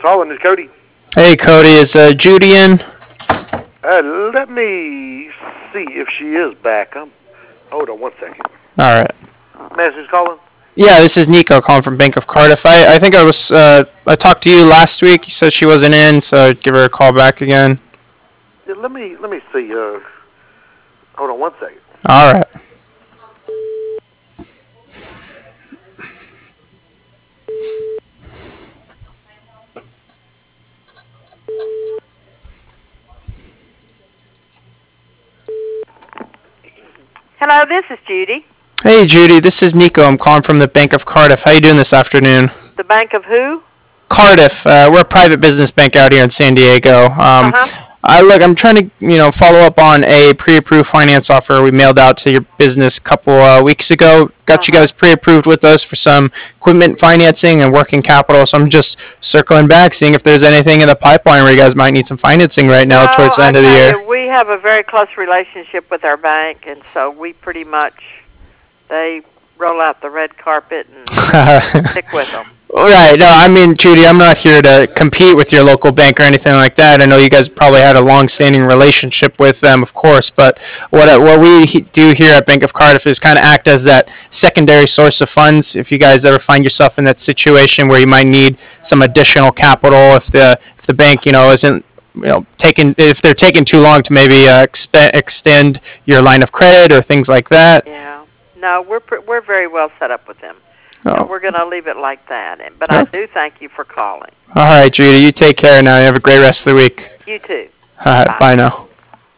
calling. It's Cody. Hey, Cody, is Judy in? Let me see if she is back. Hold on 1 second. All right. Mass, who's calling? Yeah, this is Nico calling from Bank of Cardiff. I think I talked to you last week. You said she wasn't in, so I'd give her a call back again. Yeah, let me see. Hold on 1 second. All right. Hello, this is Judy. Hey, Judy, this is Nico. I'm calling from the Bank of Cardiff. How you doing this afternoon? The Bank of who? Cardiff. We're a private business bank out here in San Diego. I'm trying to follow up on a pre-approved finance offer we mailed out to your business a couple weeks ago. Got you guys pre-approved with us for some equipment financing and working capital. So I'm just circling back, seeing if there's anything in the pipeline where you guys might need some financing right now towards the end of the year. We have a very close relationship with our bank, and so we pretty much, they roll out the red carpet and stick with them. Right. No, I mean, Judy, I'm not here to compete with your local bank or anything like that. I know you guys probably had a long-standing relationship with them, of course, but what we do here at Bank of Cardiff is kind of act as that secondary source of funds if you guys ever find yourself in that situation where you might need some additional capital if the bank, isn't if they're taking too long to maybe extend your line of credit or things like that. Yeah. No, we're very well set up with them. Oh. So we're going to leave it like that. But I do thank you for calling. All right, Judy, you take care now. You have a great rest of the week. You too. All right, bye now.